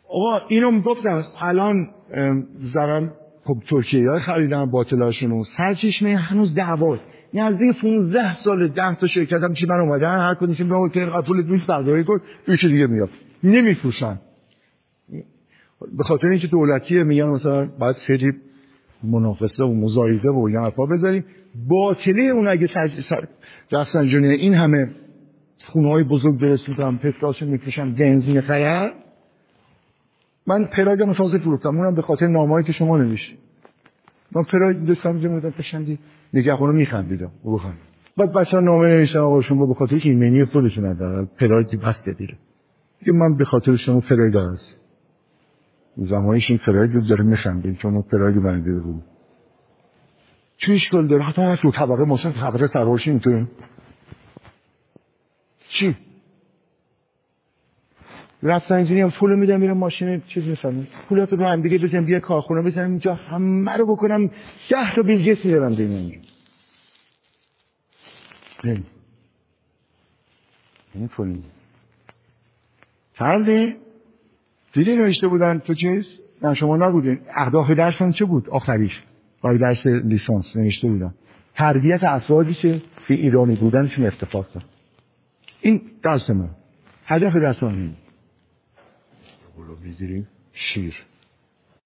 آقا اینو گفتم الان زدن خب ترکیه‌ای خریدن باطلاشونو سرچشمه هنوز دعوا نزدیک 15 سال 10 تا شرکت هم چی من اومدن هر کدومشون به هتل پول دوش برداری کن یکی دیگه میاد نمیفروشن به خاطر اینکه دولتیه میگن مثلا باید خیلی منافسه و مزایده و این حرفا بذاریم باطله اون اگه رفسنجانی این همه خونه‌های بزرگ درست می‌کنن پتراشون می‌فروشن بنزین خرید من پراگم تازه فروختم اونم به خاطر نامه‌ای که شما نوشتید من پراگ داشتم می‌ذارم پشندی نگهبانو می‌خندیدم روحم بعد بچه‌ها نامه نوشتن آقا شما به خاطر ایمنی خودتون ندارن پراگ بس دیره که من به خاطر شما پراگ دارم زمانیش این پراگ رو داره می‌خندید چون پراگ بنده بود چه اشکال داره حتی تو طبقه مثلا طبقه سرورشی میتونه چی رفتنجونی هم پول میدم میرم ماشین چیز میسنم پولاتو رو هم دیگه بزنم بیا کارخونه بزنم اینجا همه رو بکنم 10 تا بیلگس میدارم دیگه این پولی فرده دیدی نوشته بودن تو چیز نه شما نبودین اهداف درسان چه بود آخریش برای درس لیسانس نوشته بودن تربیت افرادی که به ایرانی بودنشون افتخار کنن این درس من هدف درسان این بولو بیزیریم شیر